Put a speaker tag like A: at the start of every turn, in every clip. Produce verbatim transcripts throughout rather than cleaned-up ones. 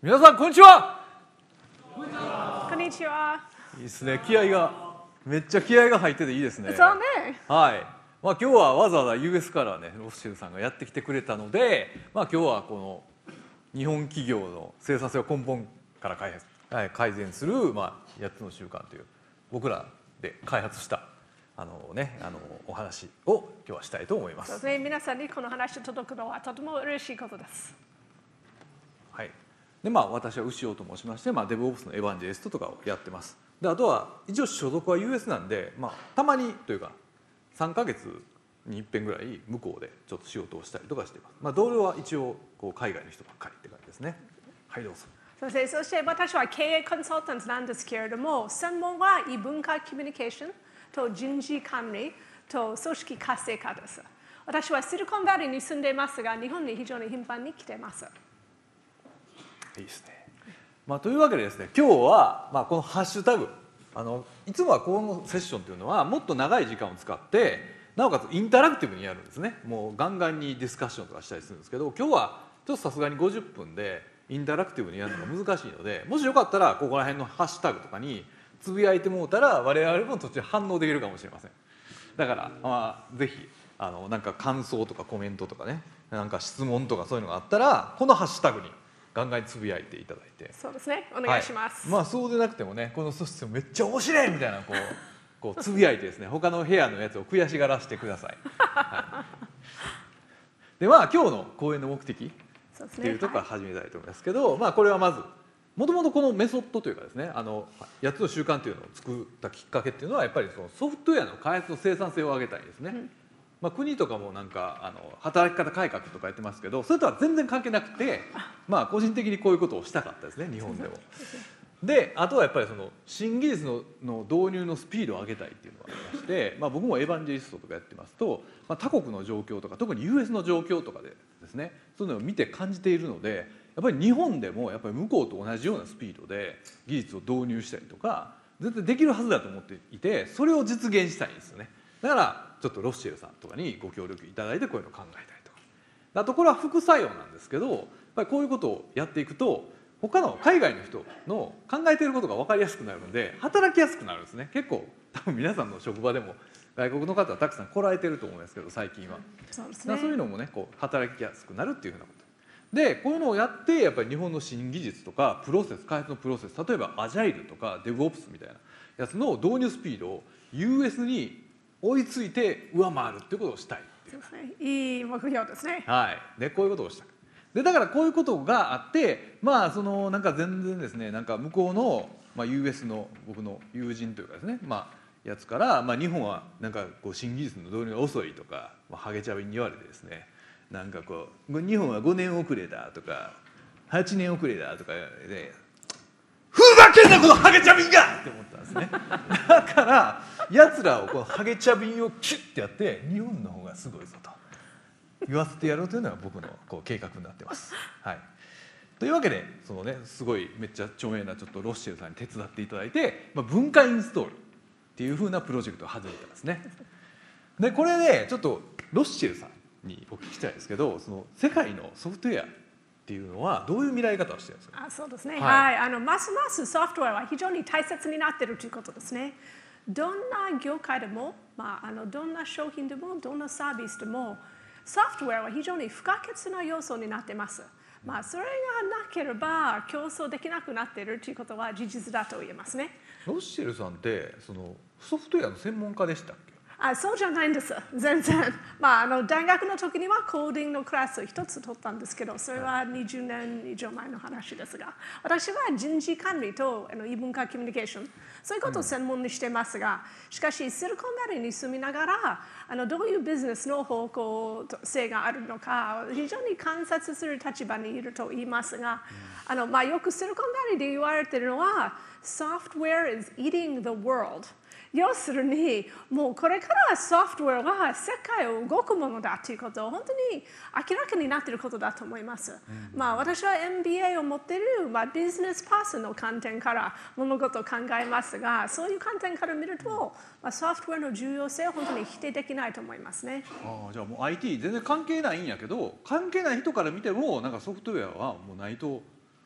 A: 皆さんこんにちは。
B: こんにちは。
A: いいですね。気合がめっちゃ気合が入ってていいですね。
B: そうね。
A: はい。まあ今日はわざわざ ユーエス からねロスシルさんがやってきてくれたので、まあ今日はこの日本企業の生産性を根本から開発、はい、改善するまあやっつの習慣という僕らで開発したあのねあのお話を今日はしたいと思います。
B: そうですね。皆さんにこの話が届くのはとても嬉しいことです。
A: はい。でまあ私は牛尾と申しまして、まあ、デブオプスのエヴァンジェリストとかをやってます。であとは一応所属は ユーエス なんで、まあ、たまにというかさんかげつに一遍ぐらい向こうでちょっと仕事をしたりとかしています。まあ、同僚は一応こう海外の人ばっかりって感じですね。はいどうぞ。
B: そうですね。そして私は経営コンサルタントなんですけれども、専門は異文化コミュニケーションと人事管理と組織活性化です。私はシリコンバレーに住んでいますが、日本に非常に頻繁に来ています。
A: いいですね。まあ、というわけでですね今日は、まあ、このハッシュタグあのいつもはこのセッションというのはもっと長い時間を使ってなおかつインタラクティブにやるんですね。もうガンガンにディスカッションとかしたりするんですけど今日はちょっとさすがにごじゅっぷんでインタラクティブにやるのが難しいのでもしよかったらここら辺のハッシュタグとかにつぶやいてもうたら我々も途中反応できるかもしれません。だから、まあ、ぜひあのなんか感想とかコメントとかねなんか質問とかそういうのがあったらこのハッシュタグにガンガンにつぶやいていただいて。
B: そうですね。お願いします。
A: はい、まあそうでなくてもねこのシステムめっちゃ面白いみたいなこうこうつぶやいてですね他の部屋のやつを悔しがらせてください。はい、でまあ今日の講演の目的っていうところから始めたいと思いますけど、まあこれはまずもともとこのメソッドというかですねあのやっつの習慣というのを作ったきっかけっていうのはやっぱりそのソフトウェアの開発の生産性を上げたいですね。うんまあ、国とかもなんかあの働き方改革とかやってますけどそれとは全然関係なくて、まあ、個人的にこういうことをしたかったですね日本でも。であとはやっぱりその新技術 の, の導入のスピードを上げたいっていうのがありまして、まあ、僕もエヴァンジェリストとかやってますと、まあ、他国の状況とか特に ユーエス の状況とかでですねそういうのを見て感じているのでやっぱり日本でもやっぱり向こうと同じようなスピードで技術を導入したりとか絶対できるはずだと思っていてそれを実現したいんですよね。だからちょっとロッシェルさんとかにご協力いただいてこういうのを考えたりとかあとこれは副作用なんですけどやっぱりこういうことをやっていくと他の海外の人の考えていることが分かりやすくなるので働きやすくなるんですね。結構多分皆さんの職場でも外国の方はたくさん来られてると思うんですけど最近はそうですね、そういうのもねこう働きやすくなるっていうふうなことでこういうのをやってやっぱり日本の新技術とかプロセス開発のプロセス例えばアジャイルとかデブオプスみたいなやつの導入スピードを ユーエス に追いついて上回るっていうことをしたいっていう。
B: そうですね。いい目標ですね。
A: はい。でこういうことをしたい。でだからこういうことがあってまあそのなんか全然ですねなんか向こうの、まあ、ユーエス の僕の友人というかですねまあやつから、まあ、日本はなんかこう新技術の導入が遅いとか、まあ、ハゲチャビに言われてですねなんかこう日本はごねん遅れだとかはちねん遅れだとかでふざけんなこのハゲチャビンがって思ったんですね。だからやつらをこのハゲチャビンをキュッてやって日本の方がすごいぞと言わせてやろうというのが僕のこう計画になってます。はい、というわけでそのねすごいめっちゃ著名なちょっとロッシェルさんに手伝っていただいて、まあ、文化インストールっていうふうなプロジェクトを始めたんですね。でこれでちょっとロッシェルさんにお聞きしたいんですけどその世界のソフトウェアっていうのはどういう未来方をしてるんですか。
B: あ、そうですね。
A: はい、
B: はい、あのますますソフトウェアは非常に大切になっているということですね。どんな業界でも、まあ、あのどんな商品でもどんなサービスでもソフトウェアは非常に不可欠な要素になっています。まあ、それがなければ競争できなくなっているということは事実だと言えますね。
A: ロッシェルさんってそのソフトウェアの専門家でしたっけ。
B: あ、そうじゃないんです。全然。まあ、あの大学の時にはコーディングのクラスを一つ取ったんですけど、それはにじゅうねん以上前の話ですが、私は人事管理とあの異文化コミュニケーション、そういうことを専門にしてますが、しかしシリコンバレーに住みながら、あのどういうビジネスの方向性があるのか、非常に観察する立場にいると言いますが、あのまあ、よくシリコンバレーで言われているのは、Software is eating the world。要するにもうこれからソフトウェアが世界を動くものだということを本当に明らかになっていることだと思います。うん、まあ私は エムビーエー を持っている、まあ、ビジネスパーソンの観点から物事を考えますが、そういう観点から見ると、まあ、ソフトウェアの重要性は本当に否定できないと思いますね。
A: ああ、じゃあもう アイティー 全然関係ないんやけど、関係ない人から見てもなんかソフトウェアはもうないと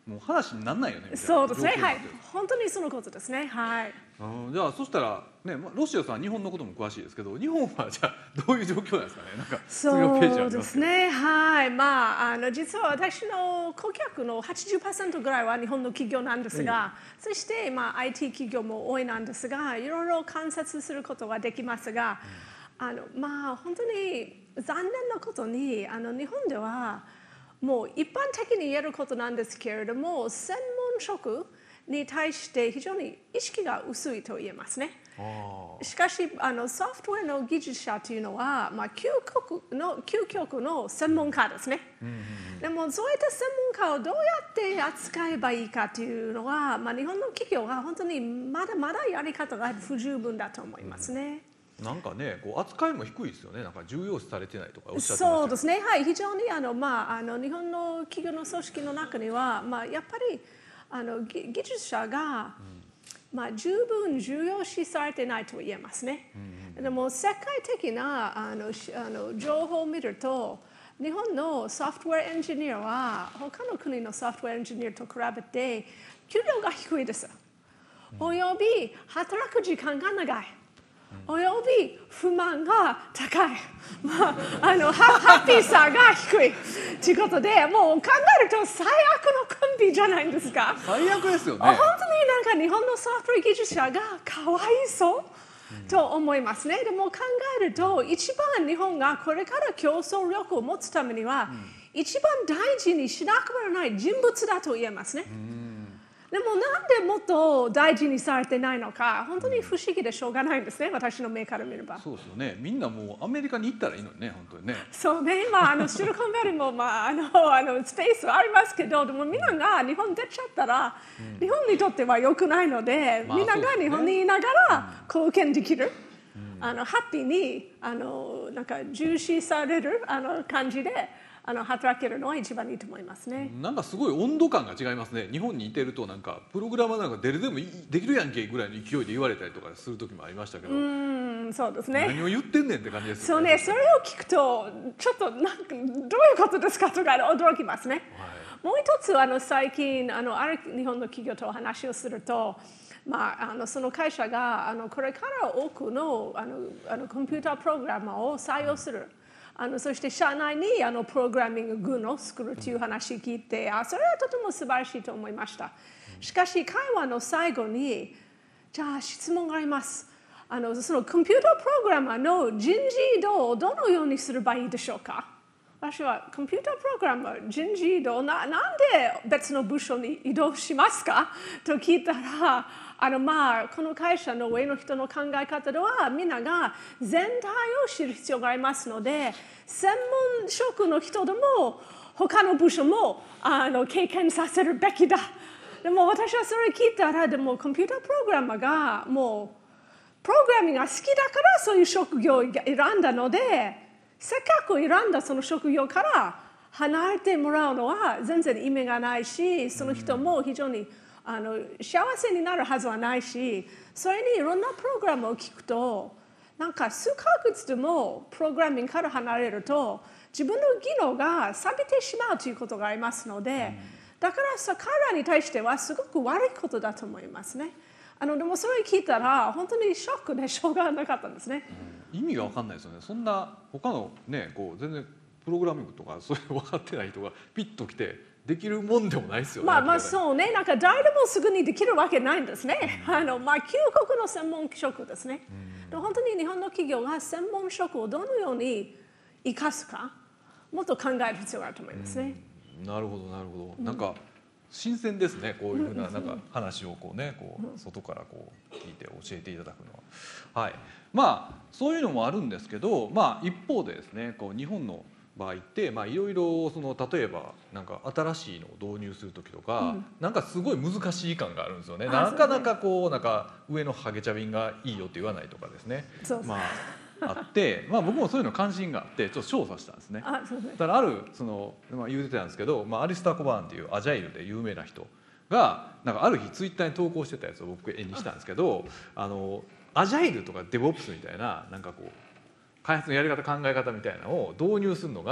A: もう話にならないよねみたいな
B: そうですね、
A: 状況になってる。
B: はい、本当にそのことですね。はい。
A: うん、じゃあそしたらね、まあロシアさんは日本のことも詳しいですけど、日本はじゃあどういう状況なんですかね。なんか次のページあ
B: そうで
A: りますけど。
B: すね、はい、まあ、あの実は私の顧客の はちじゅっパーセント ぐらいは日本の企業なんですが、そして、まあ、アイティー 企業も多いなんですが、いろいろ観察することができますが、あのまあ、本当に残念なことにあの日本ではもう一般的に言えることなんですけれども、専門職に対して非常に意識が薄いと言えますね。しかしあのソフトウェアの技術者というのは、まあ、究極の究極の専門家ですね、うんうんうん、でもそういった専門家をどうやって扱えばいいかというのは、まあ、日本の企業は本当にまだまだやり方が不十分だと思いますね、
A: うん、なんかねこう扱いも低いですよね。なんか重要視されてないとかおっしゃってました。
B: そうですね、はい、非常にあの、まあ、あの日本の企業の組織の中には、まあ、やっぱりあの技術者が、うんまあ、十分重要視されてないと言えますね、うんうん、でも世界的なあのあの情報を見ると日本のソフトウェアエンジニアは他の国のソフトウェアエンジニアと比べて給料が低いです、うん、および働く時間が長い、および不満が高い、まあ、あのハッピーさが低いということで、もう考えると最悪のコンビじゃないですか。
A: 最悪ですよね。
B: 本当になんか日本のソフトウェア技術者がかわいそうと思いますね。でも考えると一番日本がこれから競争力を持つためには、うん、一番大事にしなくならない人物だと言えますね。うんでもなんでもっと大事にされてないのか本当に不思議でしょうがないんですね、私の目から見れば。
A: そうですよね。みんなもうアメリカに行ったらいいのにね、本当にね。
B: そうね、まあ、あのシリコンバレーも、まあ、あのあのスペースはありますけど、でもみんなが日本出ちゃったら、うん、日本にとっては良くないので、まあ、みんなが日本にいながら貢献できる、うん、あのハッピーにあのなんか重視されるあの感じであの働けるのは一番いいと思いますね。
A: なんかすごい温度感が違いますね。日本にいてるとなんかプログラマーなんか誰でもできるやんけぐらいの勢いで言われたりとかする時もありましたけど、
B: うんそうですね。
A: 何を言ってんねんって感じです
B: よね。そうね、それを聞くとちょっとなんかどういうことですかとか驚きますね。はい、もう一つあの最近あのある日本の企業と話をすると。まあ、あのその会社があのこれから多くのあのあのコンピュータープログラマーを採用する。あのそして社内にあのプログラミング群を作るという話を聞いて、あそれはとても素晴らしいと思いました。しかし会話の最後にじゃあ質問があります。あのそのコンピュータープログラマーの人事異動をどのようにすればいいでしょうか。私はコンピュータープログラマー人事異動 な, なんで別の部署に移動しますかと聞いたらあのまあこの会社の上の人の考え方ではみんなが全体を知る必要がありますので専門職の人でも他の部署もあの経験させるべきだ。でも私はそれ聞いたらでもコンピュータープログラマーがもうプログラミングが好きだからそういう職業を選んだのでせっかく選んだその職業から離れてもらうのは全然意味がないしその人も非常にあの幸せになるはずはないしそれにいろんなプログラムを聞くとなんか数ヶ月でもプログラミングから離れると自分の技能が錆びてしまうということがありますのでだからさ彼らに対してはすごく悪いことだと思いますね。あのでもそれ聞いたら本当にショックでしょうがなかったんですね。
A: うん、意味が分かんないですよね。そんな他のねこう全然プログラミングとかそういう分かってない人がピッと来てできるもんでもないですよね。
B: まあまあそうね、なんか誰でもすぐにできるわけないんですね。うん、あのまあ究極の専門職ですね。うん、本当に日本の企業が専門職をどのように生かすかもっと考える必要があると思いますね。
A: うん、なるほどなるほど。なんか新鮮ですね。こういうふうななんか話をこうねこう外からこう聞いて教えていただくのは、はい。まあそういうのもあるんですけど、まあ一方でですねこう日本の場合ってまあいろいろその例えばなんか新しいのを導入する時とか、うん、なんかすごい難しい感があるんですよね。なかなかこうなんか上のハゲ茶瓶がいいよって言わないとかですね。
B: そうそう
A: まああって、まあ僕もそういうの関心があってちょっと調査したんですね。
B: あそうですね。
A: だからあるそのまあ言うてたんですけど、まあアリスター・コバーンっていうアジャイルで有名な人がなんかある日ツイッターに投稿してたやつを僕絵にしたんですけど、あのアジャイルとかデブオプスみたいななんかこう開発のやり方考え方みたいなのを導入するのが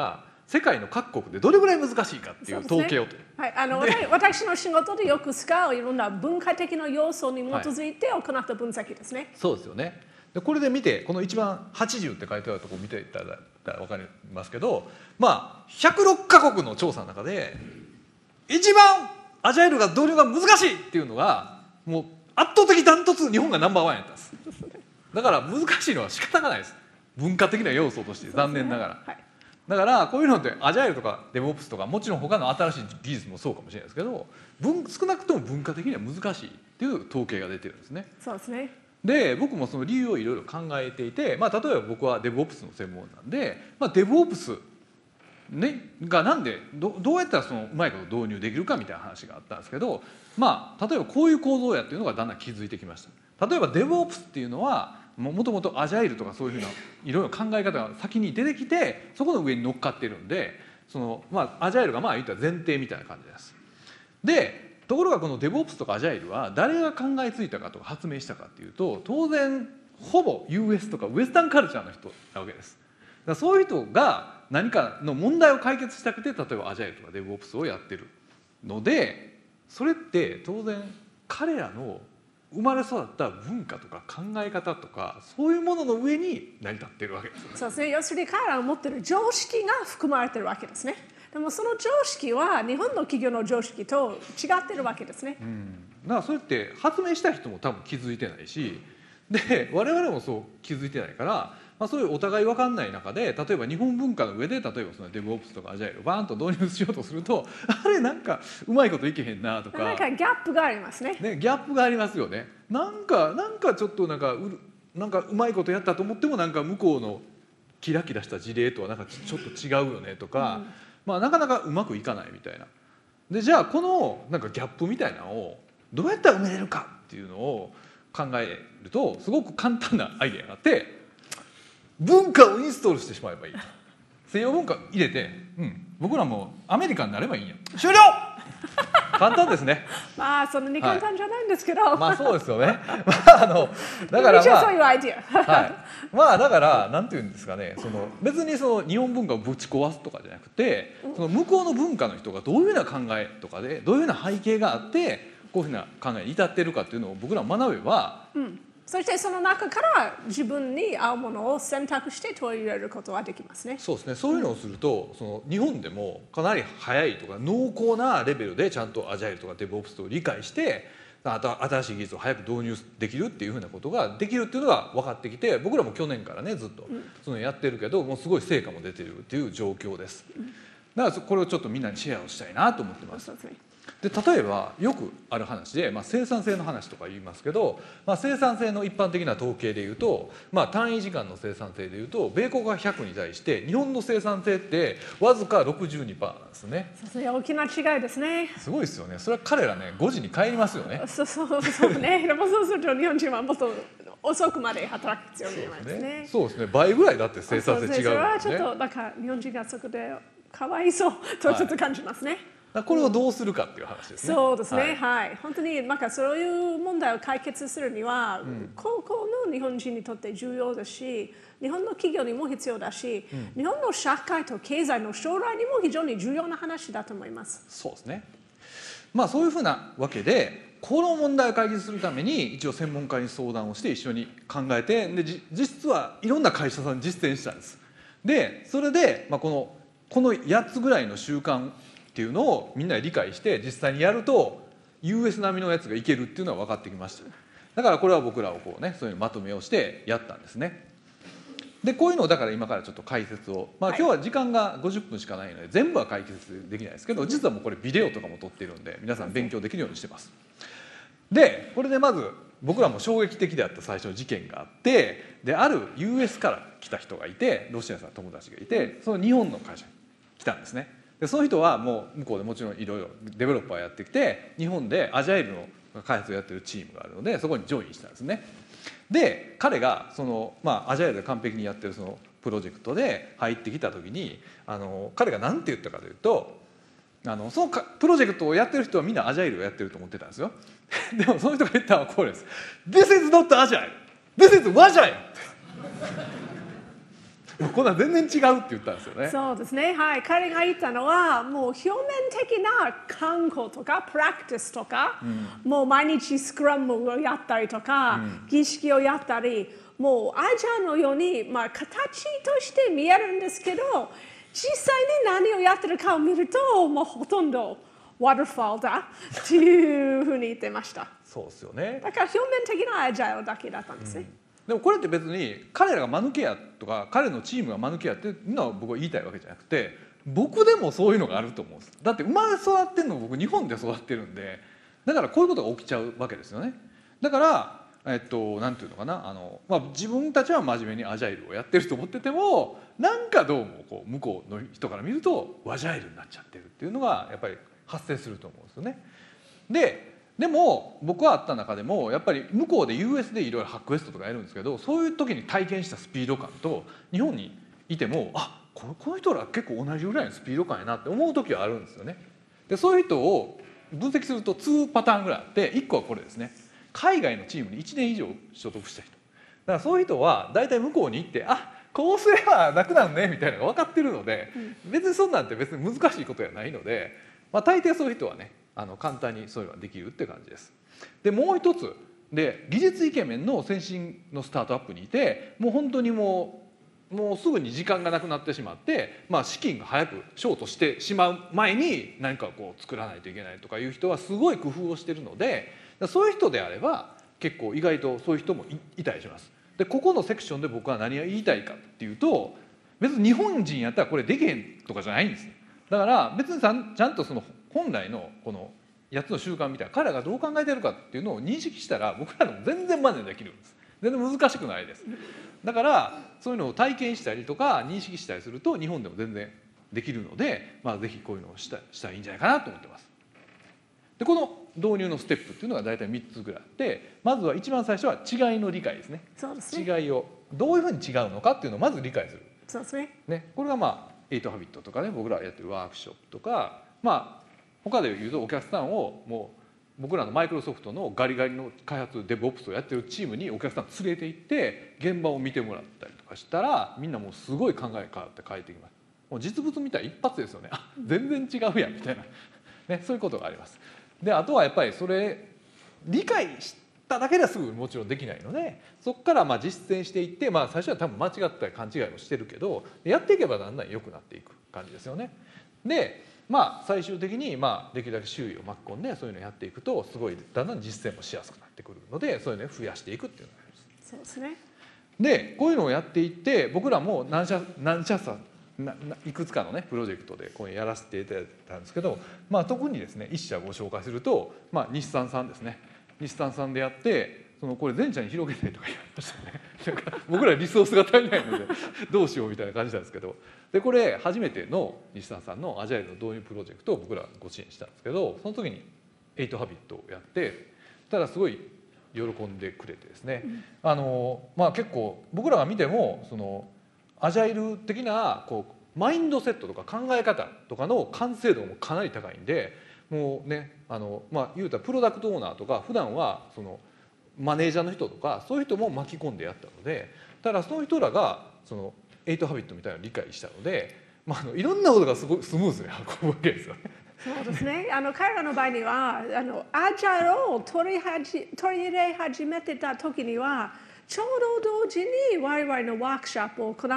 A: 世界の各国でどれぐらい難しいかっていう統計をと、
B: ね、はい、あの私の仕事でよく使ういろんな文化的な要素に基づいて行った分析ですね、はい、
A: そうですよね。でこれで見てこの一番はちじゅうって書いてあるところを見ていただいたら分かりますけど、まあひゃくろっかこくの調査の中で一番アジャイルが導入が難しいっていうのがもう圧倒的ダントツ日本がナンバーワンやったんです。だから難しいのは仕方がないです。文化的な要素として残念ながら、はい、だからこういうのってアジャイルとかデブオプスとかもちろん他の新しい技術もそうかもしれないですけど、文少なくとも文化的には難しいっていう統計が出てるんですね。
B: そうですね。
A: で僕もその理由をいろいろ考えていて、まあ、例えば僕はデブオプスの専門なんで、まあ、デブオプス、ね、がなんで ど, どうやったらそのうまいこと導入できるかみたいな話があったんですけど、まあ、例えばこういう構造やっていうのがだんだん気づいてきました。例えばデブオプスっていうのはもともとアジャイルとかそういうふうないろいろ考え方が先に出てきてそこの上に乗っかってるんで、その、まあ、アジャイルがまあ言ったら前提みたいな感じです。でところがこのデブオプスとかアジャイルは誰が考えついたかとか発明したかっていうと、当然ほぼ ユーエス とかウエスタンカルチャーの人なわけです。だからそういう人が何かの問題を解決したくて例えばアジャイルとかデブオプスをやってるので、それって当然彼らの生まれ育った文化とか考え方とかそういうものの上に成り立ってるわけですよね。
B: そうですね。要するに彼らが持っている常識が含まれているわけですね。でもその常識は日本の企業の常識と違っているわけですね。
A: うん、だからそれって発明した人も多分気づいてないし、で我々もそう気づいてないから、まあ、そういうお互い分かんない中で例えば日本文化の上で例えばそのデブオプスとかアジャイルをバーンと導入しようとするとあれなんかうまいこといけへんなとか、
B: なんかギャップがありますね。
A: ね、ギャップがありますよね。なんかなんかちょっとなんかうなんかうまいことやったと思ってもなんか向こうのキラキラした事例とはなんかちょっと違うよねとか、うん、まあ、なかなかうまくいかないみたいな。でじゃあこのなんかギャップみたいなのをどうやったら埋めれるかっていうのを考えるとすごく簡単なアイデアがあって、文化をインストールしてしまえばいい。西洋文化入れて、うん、僕らもアメリカになればいいんや。終了簡単ですね。
B: まあそんなに簡単じゃないんですけど、はい、
A: まあそうですよね。まああのだからまあ
B: そういうアイデア、
A: はい、まあだからなんていうんですかね、その別にその日本文化をぶち壊すとかじゃなくて、その向こうの文化の人がどういうような考えとかでどういうような背景があってこういうふうな考えに至っているかっていうのを僕ら学べば、
B: うん、そしてその中から自分に合うものを選択して取り入れることはできますね。
A: そうですね。そういうのをすると、うん、その日本でもかなり早いとか濃厚なレベルでちゃんとアジャイルとかデブオプスを理解して新しい技術を早く導入できるっていうふうなことができるっていうのが分かってきて、僕らも去年からねずっとそのやってるけど、もうすごい成果も出てるっていう状況です。だからこれをちょっとみんなにシェアをしたいなと思ってます。で例えばよくある話で、まあ、生産性の話とか言いますけど、まあ、生産性の一般的な統計でいうと、まあ、単位時間の生産性でいうと米国がひゃくに対して日本の生産性ってわずか ろくじゅうにパーセント なんですね。
B: そう大きな違いですね。
A: すごいですよね。それは彼らねごじに帰りますよね。
B: そうそうそうね。でもそうすると日本人はもっと遅くまで働く必要がありますね。
A: そうですね。倍ぐらいだって生産性違うんですね。
B: それはちょっとだから日本人がそこでかわいそうとちょっと感じますね。はい、
A: これをどうするかっていう話ですね。
B: そうですね、はい、はい、本当になんかそういう問題を解決するには、うん、高校の日本人にとって重要だし、日本の企業にも必要だし、うん、日本の社会と経済の将来にも非常に重要な話だと思います。
A: そうですね。まあそういうふうなわけで、この問題を解決するために一応専門家に相談をして一緒に考えて、で実はいろんな会社さんに実践したんです。でそれで、まあ、このこのやっつぐらいの習慣っていうのをみんなで理解して実際にやると ユーエス 並みのやつがいけるっていうのは分かってきました。だからこれは僕らをこうね、そういうまとめをしてやったんですね。でこういうのをだから今からちょっと解説を、まあ、今日は時間がごじゅっぷんしかないので全部は解決できないですけど、実はもうこれビデオとかも撮っているんで皆さん勉強できるようにしてます。でこれでまず僕らも衝撃的であった最初の事件があって、である ユーエス から来た人がいて、ロシアさんの友達がいて、その日本の会社に来たんですね。でその人はもう向こうでもちろんいろいろデベロッパーやってきて、日本でアジャイルの開発をやってるチームがあるのでそこにジョインしたんですね。で彼がその、まあ、アジャイルで完璧にやってるそのプロジェクトで入ってきた時に、あの彼が何て言ったかというと、あのそのプロジェクトをやってる人はみんなアジャイルをやってると思ってたんですよ。でもその人が言ったのはこれです。 This is not agile. This is agile. もうこんなん全然違うって言ったんですよね。
B: そうですね、はい、彼が言ったのはもう表面的な観光とかプラクティスとか、うん、もう毎日スクラムをやったりとか、うん、儀式をやったり、もうアジャのように、まあ、形として見えるんですけど、実際に何をやってるかを見るともうほとんどワターフォールだっていうふうに言ってました。
A: そうですよね。
B: だから表面的なアジャイルだけだったんですね。うん、
A: でもこれって別に彼らが間抜けやとか彼のチームが間抜けやっていうのは僕は言いたいわけじゃなくて、僕でもそういうのがあると思うんです。だって生まれ育ってるの僕日本で育ってるんで、だからこういうことが起きちゃうわけですよね。だからえっとなんていうのかな、あの、まあ、自分たちは真面目にアジャイルをやってると思ってても、なんかどうもこう向こうの人から見るとワジャイルになっちゃってるっていうのがやっぱり発生すると思うんですよね。ででも僕はあった中でもやっぱり向こうで ユーエス でいろいろハックエストとかやるんですけど、そういう時に体験したスピード感と日本にいても、あこの人ら結構同じぐらいのスピード感やなって思う時はあるんですよね。でそういう人を分析するとにパターンぐらいあって、いっこはこれですね。海外のチームにいちねん以上所属した人だから、そういう人は大体向こうに行ってあこうすれば楽なんねみたいなのが分かってるので、別にそんなんて別に難しいことじゃないので、まあ、大抵そういう人はねあの簡単にそういうのができるって感じです。でもう一つで技術イケメンの先進のスタートアップにいて、もう本当にもうもうすぐに時間がなくなってしまって、まあ、資金が早くショートしてしまう前に何かこう作らないといけないとかいう人はすごい工夫をしてるので、そういう人であれば結構意外とそういう人も い, いたりします。でここのセクションで僕は何が言いたいかっていうと、別に日本人やったらこれできへんとかじゃないんです。だから別にちゃんとその本来のこのやつの習慣みたいな彼らがどう考えてるかっていうのを認識したら、僕らでも全然真似できるんです。全然難しくないです。だからそういうのを体験したりとか認識したりすると日本でも全然できるので、まあ、ぜひこういうのをしたしたらいいんじゃないかなと思ってます。でこの導入のステップっていうのが大体みっつぐらいあって、まずは一番最初は違いの理解ですね。
B: そうですね。
A: 違いをどういうふうに違うのかっていうのをまず理解する。
B: そうですね。
A: ね、これがまあエイトハビットとかね、僕らがやってるワークショップとか、まあ他で言うとお客さんをもう僕らのマイクロソフトのガリガリの開発デブオプスをやってるチームにお客さん連れて行って現場を見てもらったりとかしたら、みんなもうすごい考え変わって帰ってきます。もう実物見たら一発ですよね。あ全然違うやんみたいな、ね、そういうことがあります。であとはやっぱりそれ理解しただけではすぐもちろんできないので、そこからまあ実践していって、まあ、最初は多分間違ったり勘違いもしてるけど、やっていけばだんだん良くなっていく感じですよね。でまあ最終的にまあできるだけ周囲を巻き込んでそういうのをやっていくと、すごいだんだん実践もしやすくなってくるので、そういうのを増やしていくっていうのがあります。
B: そうですね。
A: でこういうのをやっていって僕らも何社何社さいくつかのねプロジェクトでこうやらせていただいたんですけど、まあ、特にですね一社ご紹介すると、まあ、日産さんですね。日産さんでやって、そのこれ全社に広げたいとか言われましたね。なんか僕らリソースが足りないのでどうしようみたいな感じなんですけど、でこれ初めての日産さんのアジャイルの導入プロジェクトを僕らご支援したんですけど、その時にエイトハビットをやってたらすごい喜んでくれてですね、うん、あのまあ結構僕らが見てもそのアジャイル的なこうマインドセットとか考え方とかの完成度もかなり高いんで、もうねあのまあ言うたらプロダクトオーナーとか普段はそのマネージャーの人とかそういう人も巻き込んでやったので、ただその人らがそのエイトハビットみたいなのを理解したので、まあ、あのいろんなことがすごいスムーズに運ぶわけですよね。
B: そうですね。あの彼らの場合にはあのアジャイルを取りはじ取り入れ始めてた時にはちょうど同時に我々のワークショップを行って、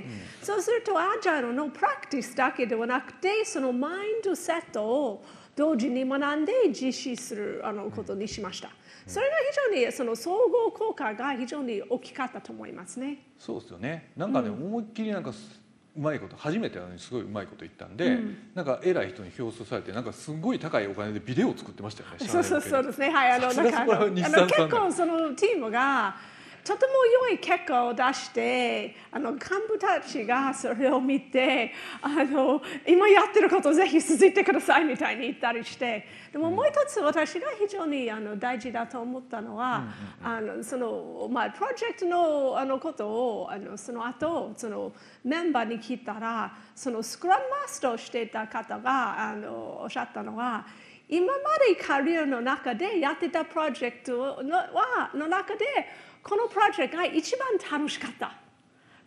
B: うん、そうするとアジャイルのプラクティスだけではなくてそのマインドセットを同時に学んで実施するあのことにしました。それが非常にその総合効果が非常に大きかったと思いますね。
A: そうですよね。なんかね、うん、思いっきりなんかうまいこと初めてなのにすごいうまいこと言ったんで、うん、なんか偉い人に表彰されてなんかすごい高いお金でビデオを作ってましたよね。
B: そうそうそうですね。はい、あのなんかあの結構そのチームがとても良い結果を出してあの幹部たちがそれを見てあの今やってることをぜひ続いてくださいみたいに言ったりして、でももう一つ私が非常にあの大事だと思ったのは、あのそのまあプロジェクトのあのことをあのその後そのメンバーに聞いたら、そのスクラムマスターをしていた方があのおっしゃったのは、今までキャリアの中でやってたプロジェクトのはの中でこのプロジェクトが一番楽しかった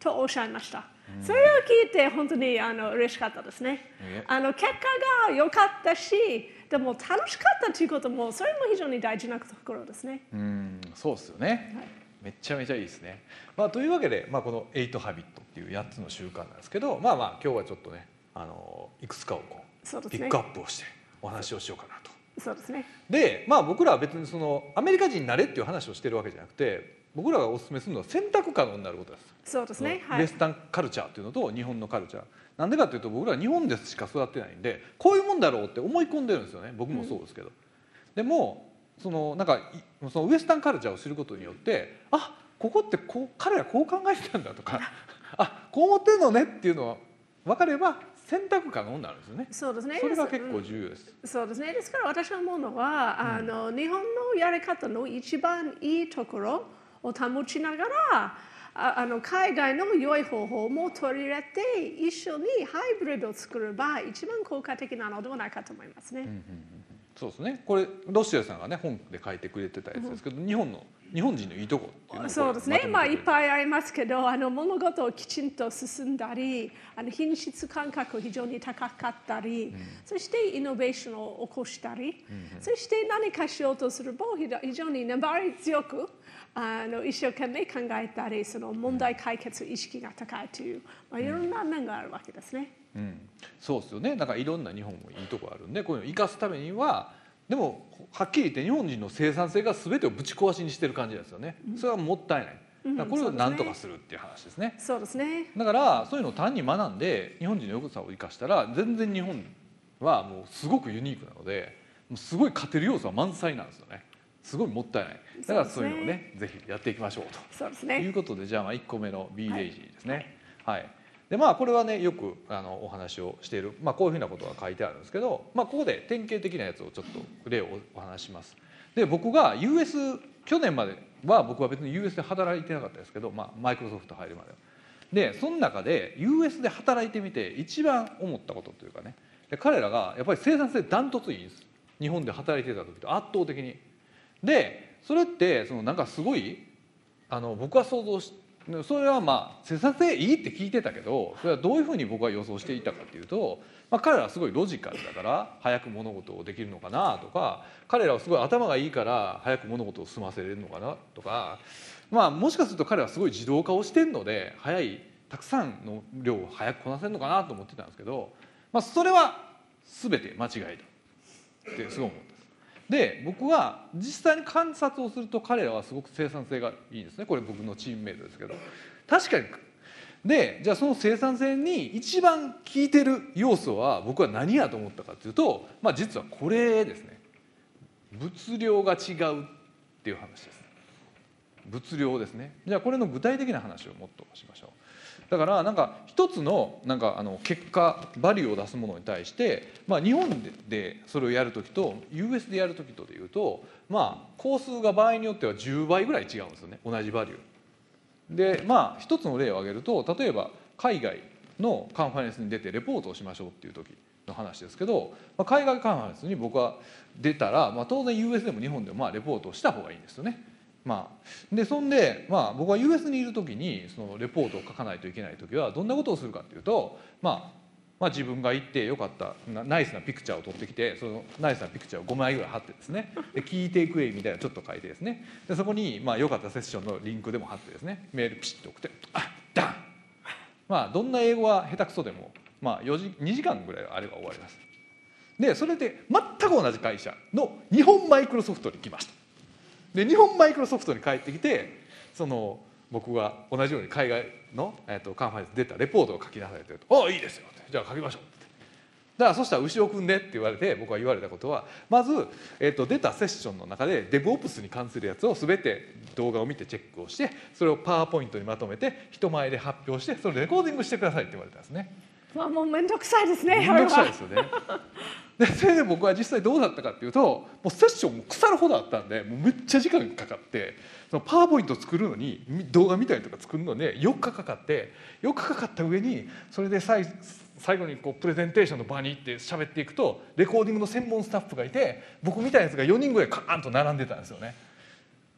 B: とおっしゃいました。それを聞いて本当にあの嬉しかったですね。あの結果が良かったし、でも楽しかったということもそれも非常に大事なところですね。
A: うん、そうですよね。
B: はい、
A: めちゃめちゃいいですね。まあ、というわけで、まあ、このエイトハビットっていうやっつの習慣なんですけど、まあまあ今日はちょっとね、あのいくつかをこう
B: そうですね、
A: ピックアップをしてお話をしようかなと。
B: そうですね。
A: で、まあ僕らは別にそのアメリカ人になれっていう話をしてるわけじゃなくて、僕らがお勧めするのは選択可能になることです。
B: そうですね。
A: ウエスタンカルチャーというのと日本のカルチャー。なんでかというと僕らは日本でしか育ってないんで、こういうもんだろうって思い込んでるんですよね。僕もそうですけど。うん、でもそのなんかそのウエスタンカルチャーを知ることによって、あ、ここってこう彼らこう考えてたんだとか、あ、こう思ってるのねっていうのは分かれば選択可能になるんですよね。
B: そうですね。
A: それが結構重要です。
B: うん、そうですね。ですから私は思うのは、うん、あの日本のやり方の一番いいところを保ちながら、ああの海外の良い方法も取り入れて一緒にハイブリッドを作れば一番効果的なのではないかと思いますね。うんうんうん、
A: そうですね。これロシアさんがね本で書いてくれてたやつですけど、うん、日本の日本人のいいとこっていうのを
B: そうですね。まあいっぱいありますけど、あの物事をきちんと進んだり、あの品質感覚非常に高かったり、うん、そしてイノベーションを起こしたり、うんうん、そして何かしようとすると非常に粘り強くあの一生懸命考えたり、その問題解決意識が高いという、まあ、いろんな面があるわけですね。
A: うん、そうですよね。なんかいろんな日本もいいとこあるんで、こういうのを生かすためにはでもはっきり言って日本人の生産性が全てをぶち壊しにしてる感じなんですよね。それはもったいない。だからこれを何とかするっていう話ですね。
B: そうですね。
A: だからそういうのを単に学んで日本人の良さを生かしたら全然日本はもうすごくユニークなので、もうすごい勝てる要素は満載なんですよね。すごいもったいない。だからそういうのをね、ぜひやっていきましょうと。
B: そうですね。
A: いうことで、じゃあまあいっこめの Be Lazy ですね。はい。はい、でまあこれはねよくあのお話をしている、まあ、こういうふうなことが書いてあるんですけど、まあ、ここで典型的なやつをちょっと例をお話しします。で僕が ユーエス 去年までは僕は別に ユーエス で働いてなかったですけど、まあ、マイクロソフト入るまでは。でその中で ユーエス で働いてみて一番思ったことというかね、で彼らがやっぱり生産性ダントツいいんです。日本で働いてた時と圧倒的に。でそれってそのなんかすごいあの僕は想像してそれはまあ生産性いいって聞いてたけど、それはどういうふうに僕は予想していたかっていうと、まあ、彼らはすごいロジカルだから早く物事をできるのかなとか、彼らはすごい頭がいいから早く物事を済ませれるのかなとか、まあもしかすると彼らはすごい自動化をしてるので早いたくさんの量を早くこなせるのかなと思ってたんですけど、まあ、それは全て間違いだってすごい思った。で僕は実際に観察をすると彼らはすごく生産性がいいんですね。これ僕のチームメイトですけど、確かに。でじゃあその生産性に一番効いてる要素は僕は何やと思ったかというと、まあ、実はこれですね。物量が違うっていう話です。物量ですね。じゃあこれの具体的な話をもっとしましょう。だからなんか一つのなんかあの結果バリューを出すものに対して、まあ、日本でそれをやる時と ユーエス でやる時とでいうと、まあ工数が場合によってはじゅうばいぐらい違うんですよね、同じバリューで。まあ一つの例を挙げると、例えば海外のカンファレンスに出てレポートをしましょうっていう時の話ですけど、まあ、海外カンファレンスに僕は出たら、まあ、当然 ユーエス でも日本でもまあレポートをした方がいいんですよね。まあ、でそんで、まあ、僕は ユーエス にいる時にそのレポートを書かないといけない時はどんなことをするかっていうと、まあ、まあ自分が行ってよかったナイスなピクチャーを撮ってきて、そのナイスなピクチャーをごまいぐらい貼ってですね、で聞いていく絵みたいなちょっと書いてですね、でそこにまあ良かったセッションのリンクでも貼ってですね、メールピシッと送ってあっダン、まあどんな英語は下手くそでも、まあ、よじにじかんぐらいあれば終わります。でそれで全く同じ会社の日本マイクロソフトに来ました。で日本マイクロソフトに帰ってきて、その僕が同じように海外の、えー、とカンファレンス出たレポートを書きなさいと言うと「ああいいですよ」って「じゃあ書きましょう」って。だからそしたら牛尾君でって言われて、僕が言われたことはまず、えー、と出たセッションの中でデブオプスに関するやつを全て動画を見てチェックをして、それをパワーポイントにまとめて人前で発表して、それレコーディングしてくださいって言われたんですね。
B: まあもう面倒くさいですね。
A: 面倒くさいですよね。でそれで僕は実際どうだったかっていうと、もうセッションも腐るほどあったんで、もうめっちゃ時間かかって、そのパワーポイントを作るのに動画見たりとか作るのによっかかかってよっかかかった上に、それで最最後にこうプレゼンテーションの場に行って喋っていくと、レコーディングの専門スタッフがいて、僕みたいなやつがよにんぐらいカーンと並んでたんですよね。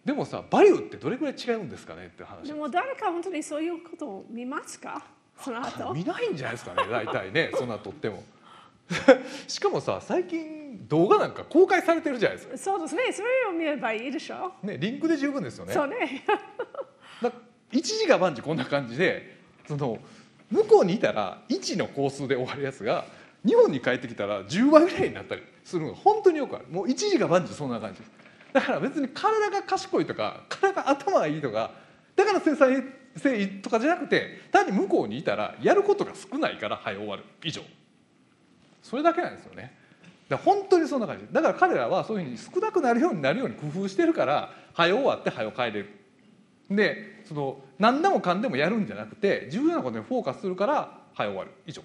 A: でもさバリューってどれぐらい違うんですかねって話。
B: でも誰か本当にそういうことを見ますかその後。
A: 見ないんじゃないですかね大体ねそんな撮ってもしかもさ最近動画なんか公開されてるじゃないですか。
B: そうですね、それを見ればいいでしょ。
A: ね、リンクで十分ですよね。
B: そうね
A: だいちじが万事こんな感じで、その向こうにいたらいちの工数で終わるやつが日本に帰ってきたらじゅうばいぐらいになったりするのが本当によくある。もういちじが万事そんな感じです。だから別に体が賢いとか体が頭がいいとかだから生産性とかじゃなくて、単に向こうにいたらやることが少ないから早終わる以上、それだけなんですよね。だから本当にそんな感じだから彼らはそういうふうに少なくなるようになるように工夫してるから早終わって早帰れる。でその何でもかんでもやるんじゃなくて重要なことにフォーカスするから早終わる以上。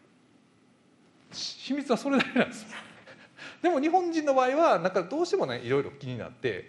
A: 秘密はそれだけなんですでも日本人の場合はなんかどうしてもねいろいろ気になって、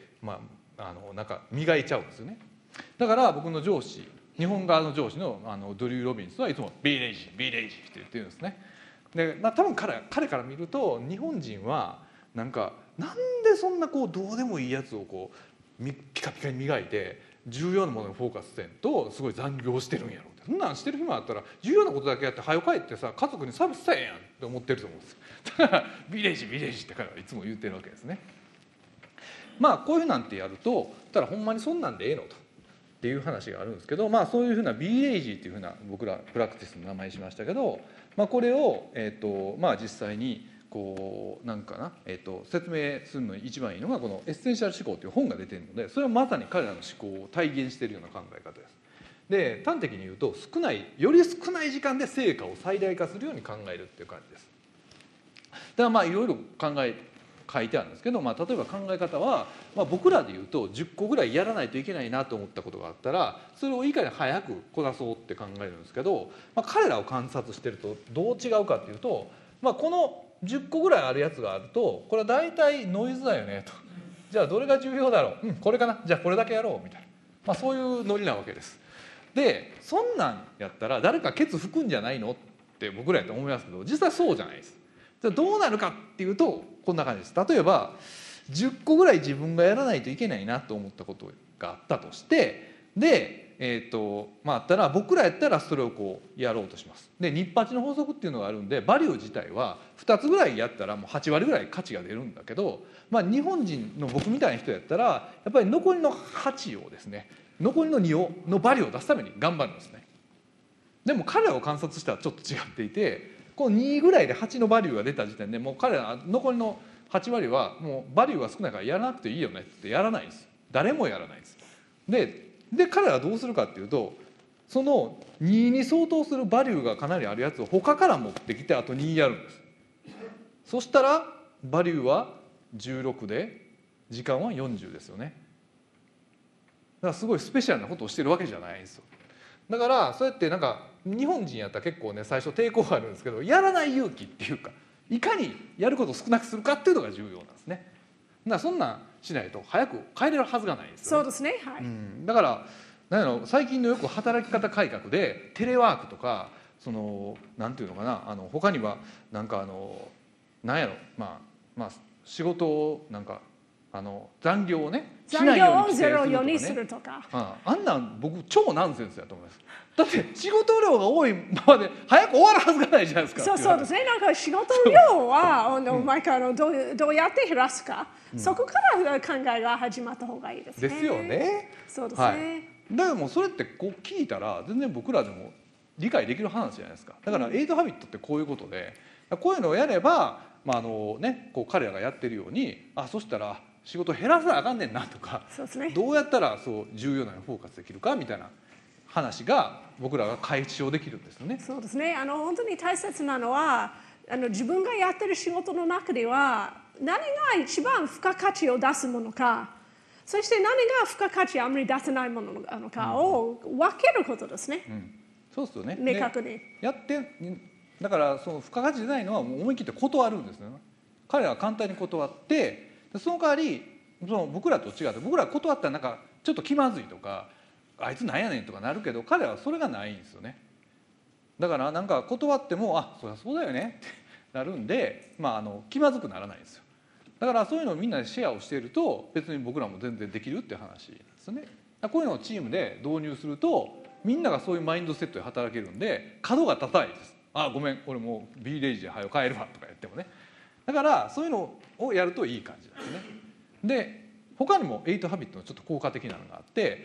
A: まあ、あのなんか磨いちゃうんですよね。だから僕の上司日本側の上司のあのドリュー・ロビンスはいつも「Be lazy, be lazy」って言ってるんですね。で多分 彼, 彼から見ると日本人はなんかなんでそんなこうどうでもいいやつをこうピカピカに磨いて重要なものにフォーカスせんとすごい残業してるんやろって。そんなんしてる暇あったら重要なことだけやって早く帰ってさ家族にサービスしたらええやんって思ってると思うんですよ。だから「ビレージビレージ」って彼はいつも言ってるわけですね。まあこういうふうなんてやるとただほんまにそんなんでええのとっていう話があるんですけど、まあそういうふうな「ビーレイジー」っていうふうな僕らプラクティスの名前にしましたけど、まあ、これを、えーとまあ、実際にこうなんかな、えー、と説明するのに一番いいのがこの「エッセンシャル思考」という本が出ているので、それはまさに彼らの思考を体現しているような考え方です。で端的に言うと少ないより少ない時間で成果を最大化するように考えるっていう感じです。だからまあいろいろ考え書いてあるんですけど、まあ、例えば考え方は、まあ、僕らで言うとじゅっこぐらいやらないといけないなと思ったことがあったらそれをいかに早くこなそうって考えるんですけど、まあ、彼らを観察してるとどう違うかっていうと、まあ、このじゅっこぐらいあるやつがあるとこれは大体ノイズだよねと。じゃあどれが重要だろう、うん、これかな、じゃあこれだけやろうみたいな、まあ、そういうノリなわけです。でそんなんやったら誰かケツ吹くんじゃないのって僕らやと思いますけど実際そうじゃないです。じゃあどうなるかっていうとこんな感じです。例えばじゅっこぐらい自分がやらないといけないなと思ったことがあったとしてで、えーとまあ、あったら僕らやったらそれをこうやろうとします。でニッパチの法則っていうのがあるんでバリュー自体はふたつぐらいやったらもうはちわりぐらい価値が出るんだけど、まあ、日本人の僕みたいな人やったらやっぱり残りのはちをですね残りのにをのバリューを出すために頑張るんですね。でも彼らを観察したらちょっと違っていてこのにぐらいではちのバリューが出た時点でもう彼ら残りのはち割はもうバリューが少ないからやらなくていいよねってやらないんです。誰もやらないんです。でで彼らはどうするかっていうとそのにに相当するバリューがかなりあるやつを他から持ってきてあとにやるんです。そしたらバリューはじゅうろくで時間はよんじゅうですよね。だからすごいスペシャルなことをしてるわけじゃないんですよ。だからそうやってなんか日本人やったら結構ね最初抵抗があるんですけどやらない勇気っていうかいかにやることを少なくするかっていうのが重要なんですね。だからそんなんしないと早く帰れるはずがないですよね。
B: そうですね、はい、
A: うん、だからなんやろ最近のよく働き方改革でテレワークとかそのなんていうのかなあの他にはなんかあのなんやろまあまあ仕事をなんかあの残業をねしないように規制するとかね、
B: するとか
A: ああんなん僕超ナンセンスだと思います。だって仕事量が多いままで早く終わるはずがないじゃないですか。
B: そうそうですね。なんか仕事量はあの毎回のどうどうやって減らすか、うん、そこから考えが始まった方がいいですね。
A: ですよね。
B: そうですね。はい、
A: だからもうそれってこう聞いたら全然僕らでも理解できる話じゃないですか。だからエイトハビットってこういうことでこういうのをやれば、まああのね、こう彼らがやってるようにあそしたら仕事減らさなあかんねんなとか、
B: そうですね、
A: どうやったらそう重要なのにフォーカスできるかみたいな話が僕らが解消できるんですよね。
B: そうですね。あの本当に大切なのはあの自分がやってる仕事の中では何が一番付加価値を出すものか、そして何が付加価値あまり出せないものなのかを分けることですね。
A: うんうん、そうですよね。
B: 明確に
A: やってだからその付加価値でないのはもう思い切って断るんですよね。彼らは簡単に断ってその代わりその僕らと違って僕ら断ったらなんかちょっと気まずいとかあいつなんやねんとかなるけど彼らはそれがないんですよね。だからなんか断ってもあそりゃそうだよねってなるんで、まあ、あの気まずくならないんですよ。 だからそういうのをみんなでシェアをしていると別に僕らも全然できるって話なんですよね。こういうのをチームで導入するとみんながそういうマインドセットで働けるんで角が立たないです。あ、ごめん俺もう B レイジで早く帰るわとか言ってもね。だからそういうのをやるといい感じなんですね。で他にもエイトハビットのちょっと効果的なのがあって、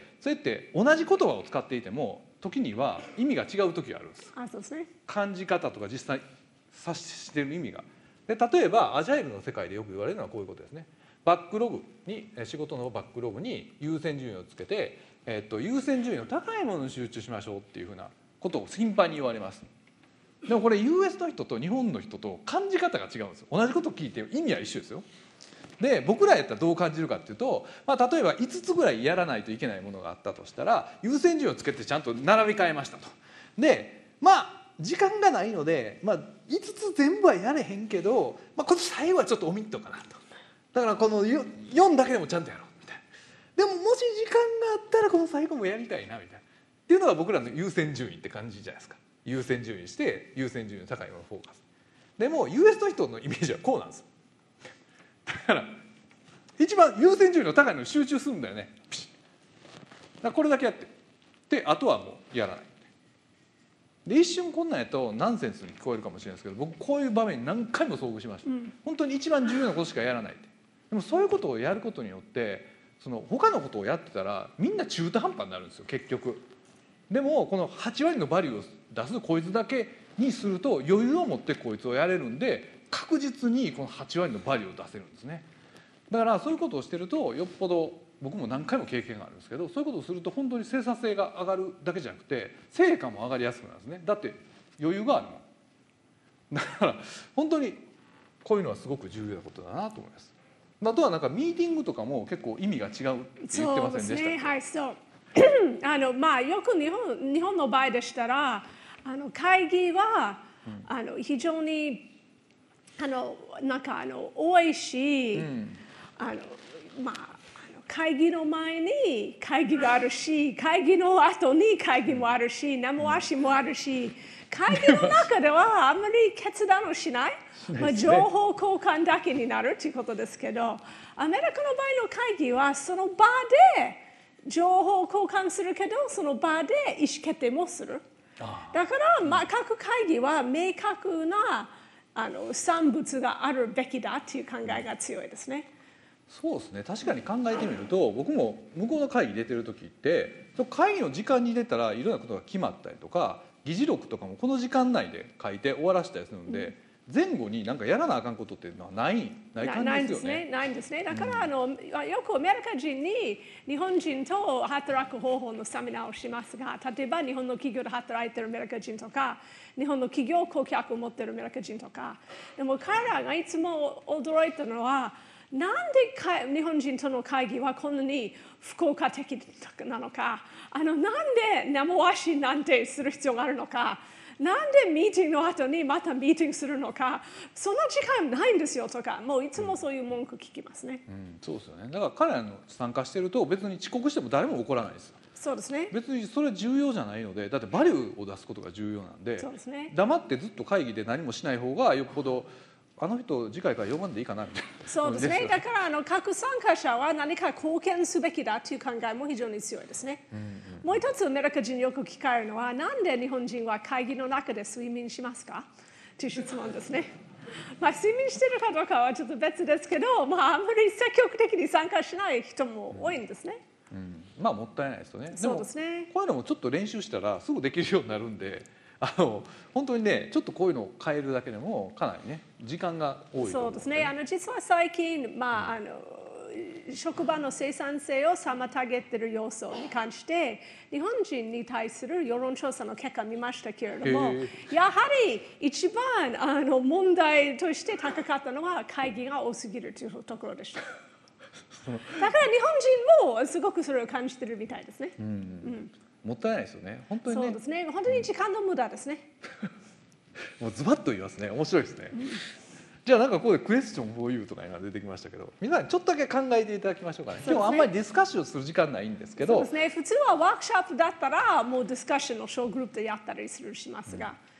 A: そうやって同じ言葉を使っていても時には意味が違う時があるんです。
B: あ、そうですね。
A: 感じ方とか実際指している意味が。で例えばアジャイルの世界でよく言われるのはこういうことですね。バックログに仕事のバックログに優先順位をつけて、えっと、優先順位の高いものに集中しましょうっていうふうなことを頻繁に言われます。でもこれ ユーエス の人と日本の人と感じ方が違うんですよ。同じことを聞いて意味は一緒ですよ。で僕らやったらどう感じるかっていうと、まあ、例えばいつつぐらいやらないといけないものがあったとしたら優先順位をつけてちゃんと並び替えましたと。でまあ時間がないので、まあ、いつつ全部はやれへんけど、まあ、この最後はちょっとオミットかなと。だからこのよんだけでもちゃんとやろうみたいな。でももし時間があったらこの最後もやりたいなみたいなっていうのが僕らの優先順位って感じじゃないですか。優先順位して優先順位の高いものをフォーカス。でも ユーエス の人のイメージはこうなんです。だから一番優先順位の高いのに集中するんだよね。ピシッ。だからこれだけやってであとはもうやらない。で一瞬こんなんやとナンセンスに聞こえるかもしれないですけど、僕こういう場面に何回も遭遇しました、うん、本当に一番重要なことしかやらないって。でもそういうことをやることによってその他のことをやってたらみんな中途半端になるんですよ結局。でもこのはち割のバリューを出すこいつだけにすると余裕を持ってこいつをやれるんで確実にこのはち割のバリューを出せるんですね。だからそういうことをしてるとよっぽど僕も何回も経験があるんですけど、そういうことをすると本当に生産性が上がるだけじゃなくて成果も上がりやすくなるんですね。だって余裕があるもん。だから本当にこういうのはすごく重要なことだなと思います。あとはなんかミーティングとかも結構意味が違うって言ってませんでしたっけ？
B: そうですね、はい、そうあのまあよく日本日本の場合でしたらあの会議は、うん、あの非常にあのなんかあの多いし、うん、あのまあ会議の前に会議があるし、会議の後に会議もあるし、名も足もあるし、会議の中ではあんまり決断をしない、まあ、情報交換だけになるということですけど、アメリカの場合の会議はその場で情報交換するけど、その場で意思決定もする。だから、まあ、各会議は明確なあの産物があるべきだという考えが強いですね。
A: そうですね、確かに考えてみると僕も向こうの会議出てる時って会議の時間に出たらいろんなことが決まったりとか議事録とかもこの時間内で書いて終わらせたりするので、うん、前後に何かやらなあかんことっていうのはないない感じですよね。
B: ないんですね。だから、うん、あのよくアメリカ人に日本人と働く方法のセミナーをしますが、例えば日本の企業で働いているアメリカ人とか日本の企業顧客を持っているアメリカ人とか、でも彼らがいつも驚いたのはなんで日本人との会議はこんなに不効果的なのか、あのなんで根回しなんてする必要があるのか、なんでミーティングの後にまたミーティングするのか、その時間ないんですよとか、もういつもそういう文句聞きますね。
A: うんうん、そうですよね。だから彼らの参加してると別に遅刻しても誰も怒らないです。
B: そうですね。
A: 別にそれ重要じゃないので、だってバリューを出すことが重要なんで、
B: そうですね、
A: 黙ってずっと会議で何もしない方がよっぽどあの人次回から呼ばんでいいかなみたいな。
B: そうですね。だからあの各参加者は何か貢献すべきだという考えも非常に強いですね。うんうん、もう一つアメリカ人よく聞かれるのは、なんで日本人は会議の中で睡眠しますかという質問ですね。まあ睡眠してるかどうかはちょっと別ですけど、まああんまり積極的に参加しない人も多いんですね。
A: うんうん、まあもったいないですよね。
B: そうですね。
A: こういうのもちょっと練習したらすぐできるようになるんで。あの本当にねちょっとこういうのを変えるだけでもかなりね時間が多いと思うので、
B: そうですね。あの実は最近、まあ、あの職場の生産性を妨げている要素に関して日本人に対する世論調査の結果を見ましたけれども、やはり一番あの問題として高かったのは会議が多すぎるというところでした。だから日本人もすごくそれを感じているみたいですね。うん、うん
A: もったいないですよね。本当にね。
B: そうですね。本当に時間の無駄ですね。
A: もうズバッと言いますね。面白いですね。うん、じゃあなんかここでクエスチョンフォーユーとか今出てきましたけど、皆さんちょっとだけ考えていただきましょうかね。ね今日あんまりディスカッションする時間ないんですけど。
B: そうですね。普通はワークショップだったらもうディスカッションの小グループでやったりするしますが、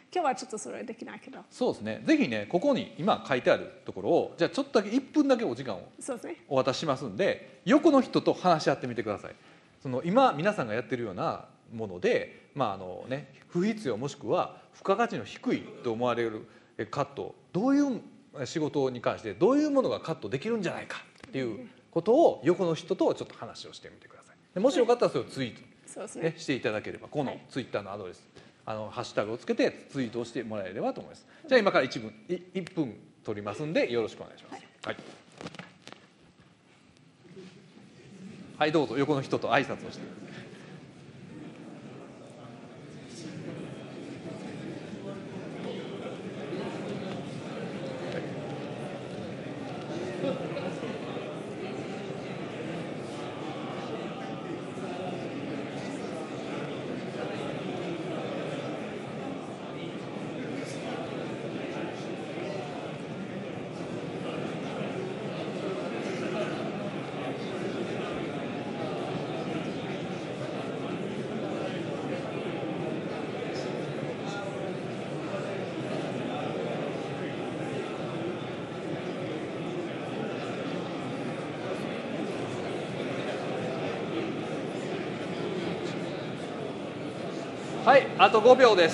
B: 今日はちょっとそれできないけど。
A: そうですね。ぜひねここに今書いてあるところをじゃあちょっとだけいっぷんだけお時間を
B: そうですね。
A: お渡ししますんで、横の人と話し合ってみてください。その今皆さんがやってるようなもので、まああのね、不必要もしくは付加価値の低いと思われるカット、どういう仕事に関してどういうものがカットできるんじゃないかっていうことを横の人とちょっと話をしてみてください。でもしよかったらそれをツイート、
B: そうです
A: ね
B: ね。
A: していただければ、この
B: はい
A: ツイッターのアドレス、あのハッシュタグをつけてツイートをしてもらえればと思います。じゃあ今からいちふんいいっぷん取りますんでよろしくお願いします。はい、はい、どうぞ横の人と挨拶をして。はい、あとごびょうです。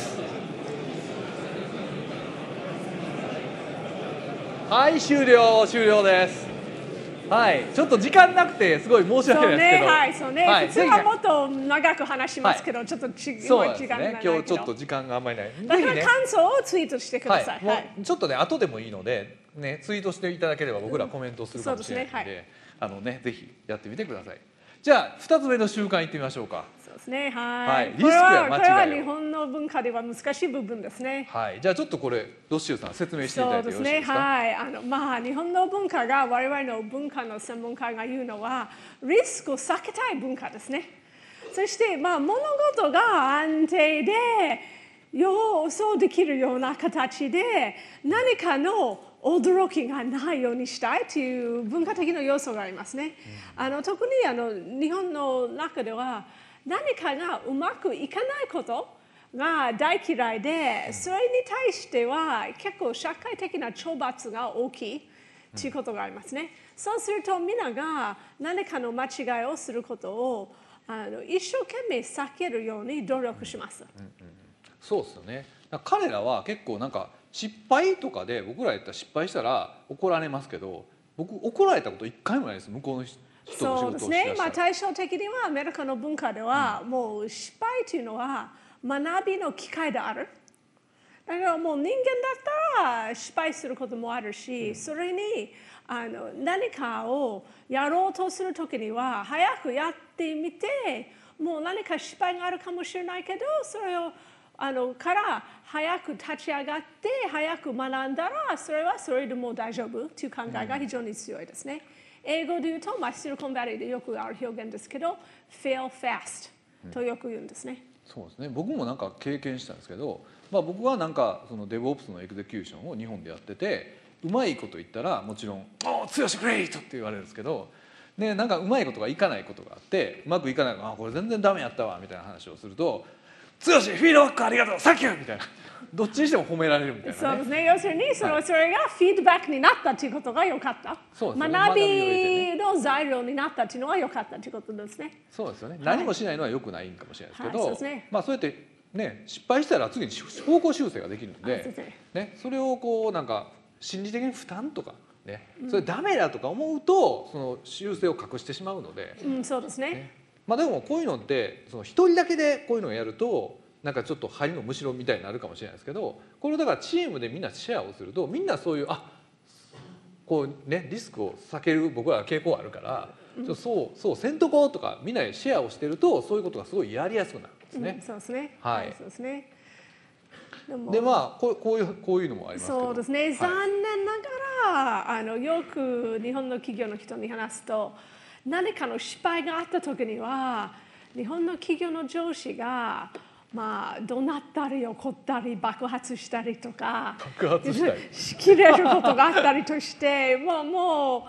A: はい、終了、終了です。はい、ちょっと時間なくてすごい申し訳
B: そうね、
A: ないですけど、
B: はい、そうね。
A: はい、
B: 普通はもっと長く話しますけど、ちょっとち
A: そうです
B: 今時間がない
A: ね。
B: けど。
A: 今日ちょっと時間があんまりない。
B: だから
A: ぜひね
B: 感想をツイートしてください。
A: はい、もうちょっとね後でもいいのでねツイートしていただければ僕らコメントするかもしれないので、
B: そうですね
A: あのねぜひやってみてください。じゃあふたつめの習慣いってみましょうか。
B: そうですね。はい。
A: はい
B: これは
A: リスクや間違いを
B: これは日本の文化では難しい部分ですね。
A: はい、じゃあちょっとこれドッシュさん説明していただ
B: そ
A: いうてよろしい
B: ですね。
A: ですか。
B: はい。あのまあ日本の文化が我々の文化の専門家が言うのはリスクを避けたい文化ですね。そしてまあ物事が安定で予想できるような形で何かの驚きがないようにしたいという文化的な要素がありますね。うん、あの特にあの日本の中では何かがうまくいかないことが大嫌いで、それに対しては結構社会的な懲罰が大きいということがありますね。そうするとみんなが何かの間違いをすることをあの一生懸命避けるように努力します。うんうん、
A: そうですよね。彼らは結構なんか失敗とかで僕らやったら失敗したら怒られますけど、僕怒られたこと一回もないです。向こうの人と仕事をしてらっしゃる。
B: そうですね。まあ対照的にはアメリカの文化では、うん、もう失敗というのは学びの機会である。だからもう人間だったら失敗することもあるし、うん、それにあの何かをやろうとするときには早くやってみて、もう何か失敗があるかもしれないけど、それをあのから早く立ち上がって早く学んだらそれはそれでも大丈夫という考えが非常に強いですね。うん、英語で言うと、まあ、シリコンバレーでよくある表現ですけど fail fast とよく言うんですね。
A: うん、そうですね。僕もなんか経験したんですけど、まあ、僕はなんかその DevOps のエグゼキューションを日本でやってて、うまいこと言ったらもちろん「おー剛グレート!」って言われるんですけど、でなんかうまいことがいかないことがあって、うまくいかない「あこれ全然ダメやったわ」みたいな話をすると「剛フィードバックありがとうサンキュー!」みたいな、どっちにしても褒められるみたいな、ね、
B: そうですね。要するにその、はい、それがフィードバックになったということが良かった。そうですね、学びの材料になったというのが良かったということですね。
A: そうですよね。何もしないのは良くないかもしれないですけど、はいはい、そうですね、まあそうやってね失敗したら次に方向修正ができるんで、そね、それをこうなんか心理的に負担とかね、それダメだとか思うとその修正を隠してしまうので、
B: うん、そうですね。
A: ね、まあでもこういうのってその一人だけでこういうのをやるとなんかちょっと針のむしろみたいになるかもしれないですけど、これをだからチームでみんなシェアをするとみんなそういうあこうねリスクを避ける僕らは傾向があるから、うん、そうそうせんとこうとかみんなでシェアをしてるとそういうことがすごいやりやすくなるんですね。
B: うん、そうですね。
A: はい。
B: はい、そうですね。
A: でもでまあこうこういうこういうのもありますけど。
B: そうですね。はい、残念ながらあのよく日本の企業の人に話すと、何かの失敗があった時には日本の企業の上司がまあ怒鳴ったり怒ったり爆発したりとか
A: 爆発したり
B: しきれることがあったりとしてもうもう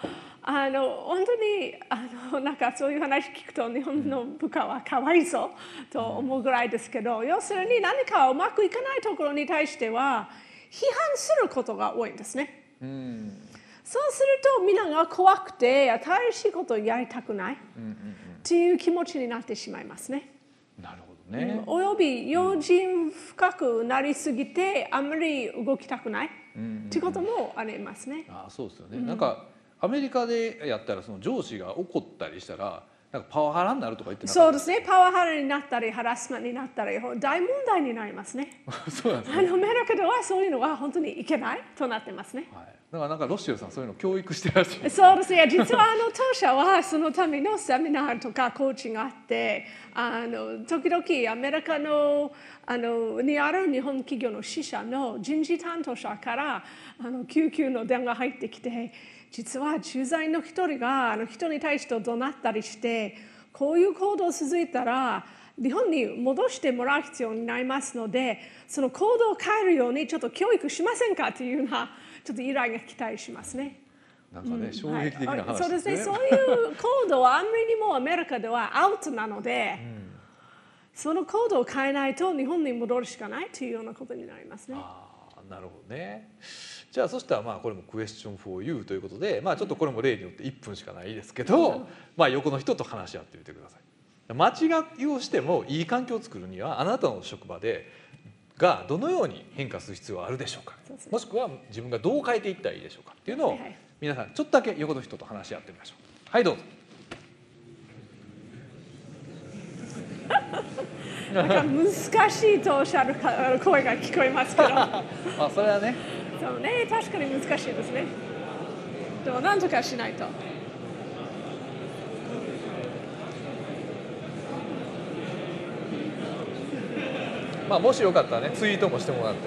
B: あの本当にあのなんかそういう話聞くと日本の部下はかわいそうと思うぐらいですけど、要するに何かうまくいかないところに対しては批判することが多いんですね。うん、そうするとみんなが怖くて新しいことをやりたくないっていう気持ちになってしまいますね。
A: なるほどね。
B: および用心深くなりすぎてあまり動きたくないっていうこともありますね。
A: ああ、そうですよね。うん、なんかアメリカでやったらその上司が怒ったりしたらなんかパワハラになるとか言ってなかった？
B: そうですね。パワハラになったりハラスメントになったり大問題になりますね。
A: そうなんですね。
B: あのアメリカではそういうのは本当にいけないとなってますね。
A: はい、だからなんかロッシェルさんそういうの教育してらっしゃる。
B: そうですね。実はあの当社はそのためのセミナーとかコーチングがあって、あの時々アメリカのあのにある日本企業の支社の人事担当者からあの救急の電話が入ってきて、実は駐在員の一人があの人に対して怒鳴ったりして、こういう行動を続いたら日本に戻してもらう必要になりますので、その行動を変えるようにちょっと教育しませんかというようなちょっと依頼が来たりしますね。
A: なんかね、衝撃的な話ですね。
B: そうですね。そういう行動はあんまりにもアメリカではアウトなので、うん、その行動を変えないと日本に戻るしかないというようなことになりますね。
A: ああ、なるほどね。じゃあそしたらまあこれもクエスチョンフォーユーということで、まあちょっとこれも例によっていっぷんしかないですけど、まあ横の人と話し合ってみてください。間違いをしてもいい環境を作るにはあなたの職場でがどのように変化する必要があるでしょうか、もしくは自分がどう変えていったらいいでしょうかっていうのを皆さんちょっとだけ横の人と話し合ってみましょう。はい、どうぞ。
B: なんか難しいとおっしゃる声が聞こえますけど
A: あ、それはね、
B: そうね、確かに難しいですね。でも何とかしないと。
A: まあもしよかったらねツイートもしてもらって。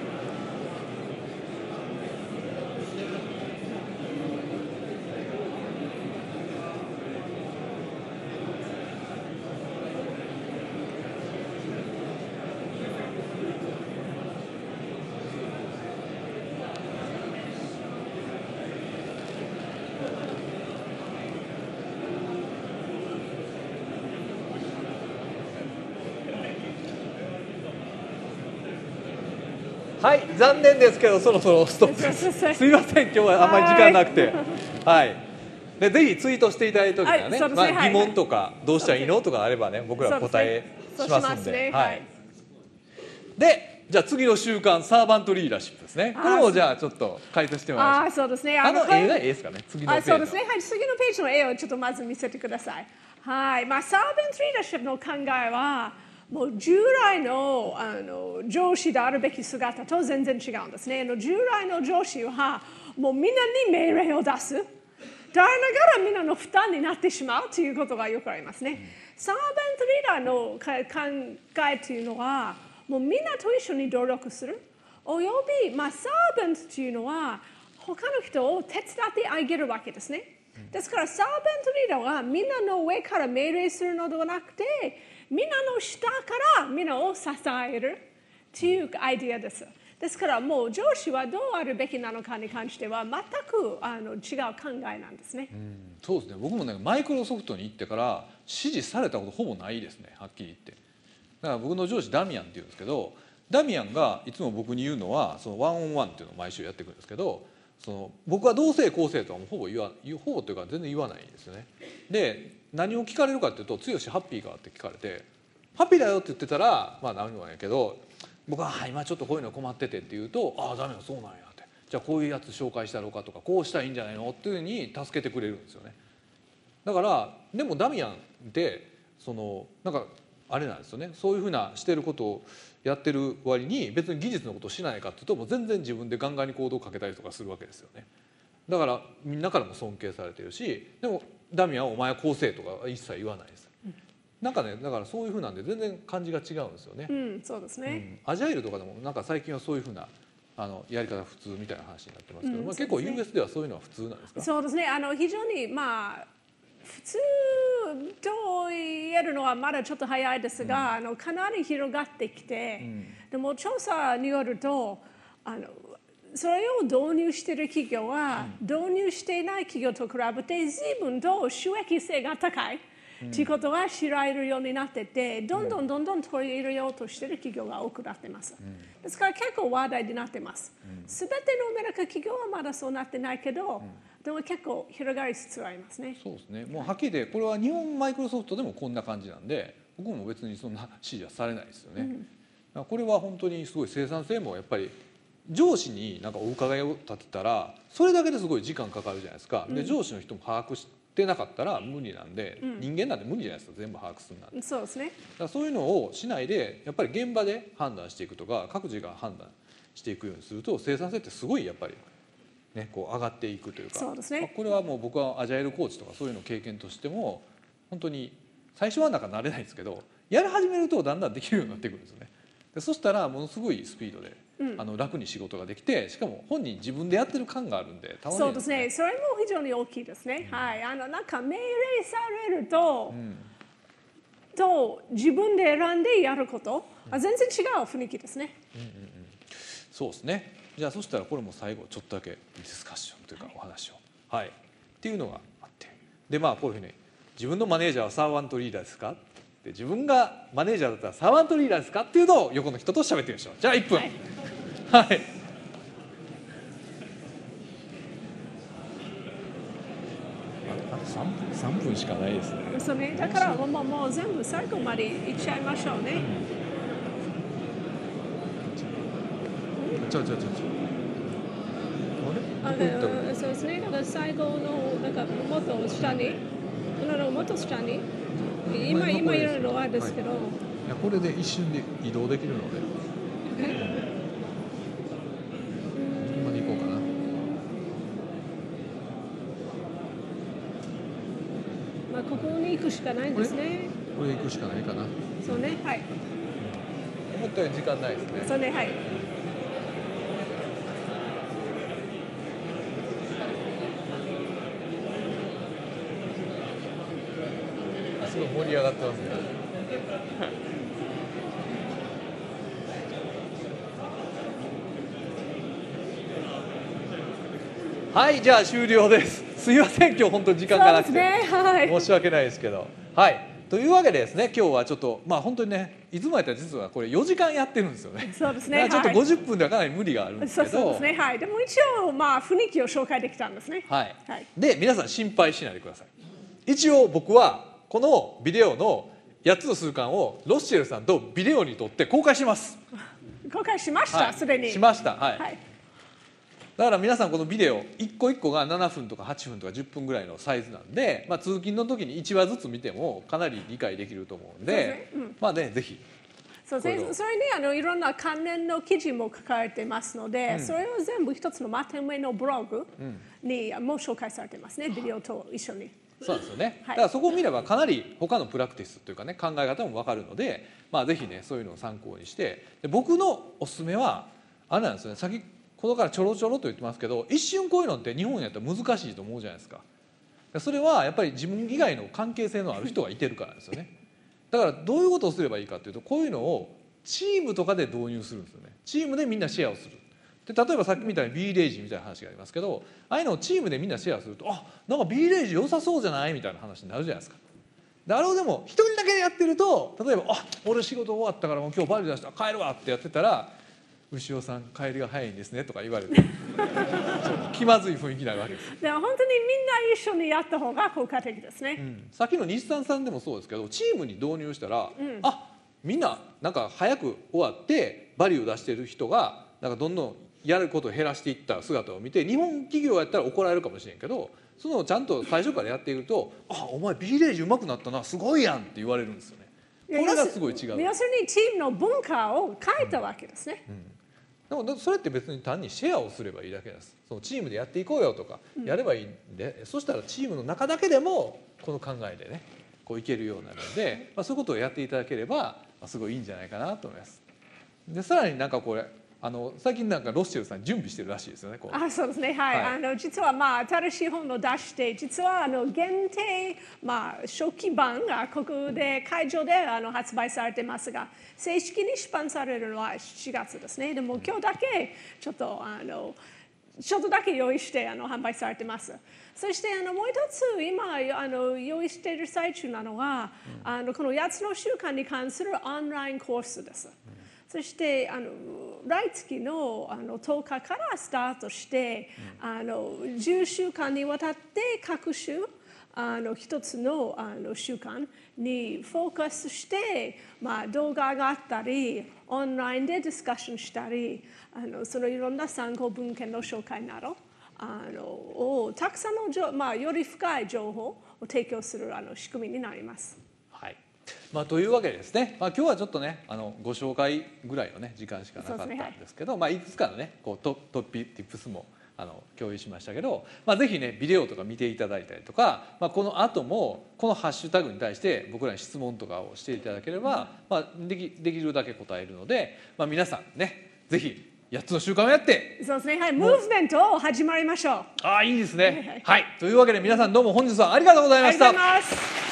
A: はい、残念ですけどそろそろストップです。すいません、今日はあんまり時間なくて、はい。でぜひツイートしていただいた時にはね、まあ疑問とかどうしたらいいのとかあればね、僕ら答えしますんで、はい。で、じゃあ次の習慣サーバントリーダーシップですね。これをじゃあちょっと解説してもらいましょう。
B: あ、そうですね。
A: あの絵がいいですかね。次のページ。
B: そうですね。はい、次のページの絵をちょっとまず見せてください。はい。まあサーバントリーダーシップの考えは。もう従来 の, あの上司であるべき姿と全然違うんですね。従来の上司はもうみんなに命令を出す。でありながらみんなの負担になってしまうということがよくありますね。うん、サーバントリーダーの考えというのはもうみんなと一緒に努力する。および、まあ、サーバントというのは他の人を手伝ってあげるわけですね。ですからサーバントリーダーはみんなの上から命令するのではなくてみんなの下からみんなを支えるというアイディアです。ですからもう上司はどうあるべきなのかに関しては全くあの違う考えなんですね。
A: うん、そうですね。僕もねマイクロソフトに行ってから指示されたことほぼないですね、はっきり言って。だから僕の上司ダミアンっていうんですけど、ダミアンがいつも僕に言うのはそのワンオンワンっていうのを毎週やってくるんですけど、その僕はどうせこうせとはもうほぼ言わほぼというか全然言わないんですよね。で何を聞かれるかっていうと「剛ハッピーか?」って聞かれて「ハッピーだよ」って言ってたらまあ何もないけど、僕は「今ちょっとこういうの困ってて」って言うと「ああダメだそうなんや」って「じゃあこういうやつ紹介したろうか」とか「こうしたらいいんじゃないの?」っていうふうに助けてくれるんですよね。だからでもダミアンってそのなんかあれなんですよね、そういうふうなしてることをやってる割に別に技術のことをしないかっていうともう全然自分でガンガンに行動をかけたりとかするわけですよね。だからみんなからも尊敬されてるし、でもダミアンはお前はこうせえとか一切言わないです。なんかね、だからそういうふうなんで全然感じが違うんですよね。
B: うん、そうですね。
A: うん、アジャイルとかでもなんか最近はそういうふうなあのやり方普通みたいな話になってますけど、うん、まあ結構 ユーエス ではそういうのは普通なんですか？
B: そうですね。あの非常にまあ普通と言えるのはまだちょっと早いですが、うん、あのかなり広がってきて、うん、でも調査によるとあのそれを導入している企業は、うん、導入していない企業と比べて随分と収益性が高い、うん、ということが知られるようになってて、どんどんどんどん取り入れようとしている企業が多くなっています、うん、ですから結構話題になっています、すべ、うん、てのアメリカ企業はまだそうなってないけど、うん、でも結構広がりつつありますね。
A: そうですね。もうはっきり言ってこれは日本マイクロソフトでもこんな感じなんで、僕も別にそんな支持はされないですよね、うん、これは本当にすごい生産性もやっぱり上司になんかお伺いを立てたらそれだけですごい時間かかるじゃないですか、うん、で上司の人も把握してなかったら無理なんで、うん、人間なんて無理じゃないですか、全部把握するなんて。
B: そうですね。
A: だからそういうのをしないでやっぱり現場で判断していくとか各自が判断していくようにすると生産性ってすごいやっぱりね、こう上がっていくというか。
B: そうですね。
A: まあ、これはもう僕はアジャイルコーチとかそういうのを経験としても本当に最初はなんか慣れないんですけど、やり始めるとだんだんできるようになってくるんですよね。でそしたらものすごいスピードで、うん、あの楽に仕事ができて、しかも本人自分でやってる感があるんで、
B: そうですね。それも非常に大きいですね。うん、はい。あのなんか命令されると、うん、と自分で選んでやること、うん、全然違う雰囲気ですね。うんうんうん、
A: そうですね。じゃあそしたらこれも最後ちょっとだけディスカッションというかお話を、はい、っていうのがあって、でまあこういうふうに自分のマネージャーはサーバントリーダーですか、で自分がマネージャーだったらサーバントリーダーですかっていうのを横の人と喋ってみましょう。じゃあいっぷん。はい。はい、あとさんぷん、さんぷんしかないですね。
B: そうね。だからもうもう全部最後までいっちゃいましょうね。
A: うん、ちょちょちょちょ。
B: あれ？そうですね。だから最後のなんかもっと下に、もっと下に。今今いるのはですけど、はい、
A: いやこれで一瞬で移動できるので、今に行こうかな。
B: まあここに行くしかないんですね。
A: これ、これ行くしかないかな。
B: そうね、はい。
A: 思ったより時間ないですね。
B: そうね、はい。
A: すごい盛り上がってますね。はい、じゃあ終了です。すいません、今日本当に時間がなくて、ね、はい、申し訳ないですけど、はい。というわけでですね、今日はちょっとまあ本当にね、いつもやったら実はこれよじかんやってるんですよね。
B: そうですね。
A: ちょっとごじゅっぷんではかなり無理があるんですけど、
B: そうですね。はい。でも一応まあ雰囲気を紹介できたんですね。
A: はい。はい、で皆さん心配しないでください。一応僕はこのビデオのやっつの習慣をロッシェルさんとビデオに撮って公開します。
B: 公開しましたすで、はい、に。
A: しました。はい。はい、だから皆さんこのビデオ一個一個がななふんとかはっぷんとかじゅっぷんぐらいのサイズなんで、まあ、通勤の時にいちわずつ見てもかなり理解できると思うんで、ね、うん、まあねぜひ。
B: そうですね。それにあのいろんな関連の記事も書かれてますので、うん、それを全部一つのまとめのブログにも紹介されてますね、ビデオと一緒に。
A: そうですよね。だからそこを見ればかなり他のプラクティスというかね、考え方も分かるので、まあぜひねそういうのを参考にして、で僕のおすすめはあれなんですよね。先ほどからちょろちょろと言ってますけど、一瞬こういうのって日本やったら難しいと思うじゃないですか。それはやっぱり自分以外の関係性のある人がいてるからですよね。だからどういうことをすればいいかというと、こういうのをチームとかで導入するんですよね。チームでみんなシェアをする。で例えばさっきみたいに B レイジみたいな話がありますけど、ああいうのをチームでみんなシェアすると、あなんか B レイジ良さそうじゃないみたいな話になるじゃないですか。であれをでも一人だけでやってると、例えばあ俺仕事終わったからもう今日バリ出した帰るわってやってたら、牛尾さん帰りが早いんですねとか言われて気まずい雰囲気になるわけです。
B: でも本当にみんな一緒にやった方が効果的ですね。
A: うん、さっきの日産さんでもそうですけど、チームに導入したら、うん、あみんななんか早く終わってバリュー出してる人がなんかどんどんやることを減らしていった姿を見て、日本企業やったら怒られるかもしれんけど、そのちゃんと最初からやっていくと「あお前 B レイジうまくなったなすごいやん」って言われるんですよね。これがすごい違う。
B: 要するにチームの文化を変えたわけですね。
A: うんうん、でもそれって別に単にシェアをすればいいだけです。そのチームでやっていこうよとかやればいいんで、うん、そしたらチームの中だけでもこの考えでねこういけるようになるので、まあ、そういうことをやっていただければすごいいいんじゃないかなと思います。でさらになんかこれあの最近なんかロッシェルさん準備してるらしいですよね。こう
B: あ、そうですね。はい。
A: はい、
B: あの実はまあ新しい本を出して、実はあの限定まあ初期版がここで会場であの発売されてますが、正式に出版されるのはしがつですね。でも今日だけちょっとあのちょっとだけ用意してあの販売されてます。そしてあのもう一つ今あの用意している最中なのは、うん、あのこのやつの習慣に関するオンラインコースです。うん、そしてあの来月 の, あのとおかからスタートして、うん、あのじゅっしゅうかんにわたって各種あの一つ の, あの習慣にフォーカスして、まあ、動画があったりオンラインでディスカッションしたりあのそのいろんな参考文献の紹介などあのをたくさんの、まあ、より深い情報を提供するあの仕組みになります。
A: はい、まあ、というわけでですね、まあ、今日はちょっとねあのご紹介ぐらいの、ね、時間しかなかったんですけど、まあ、いくつかのねこうトトピティップスもあの共有しましたけど、まあ、ぜひねビデオとか見ていただいたりとか、まあ、この後もこのハッシュタグに対して僕らに質問とかをしていただければ、まあ、でき、できるだけ答えるので、まあ、皆さんねぜひやっつの習慣をやって
B: そうですね、はい、ムーブメントを始まりましょう。
A: ああいいですね、はい、はい、というわけで皆さんどうも本日はありがとうございました。
B: ありがとうございます。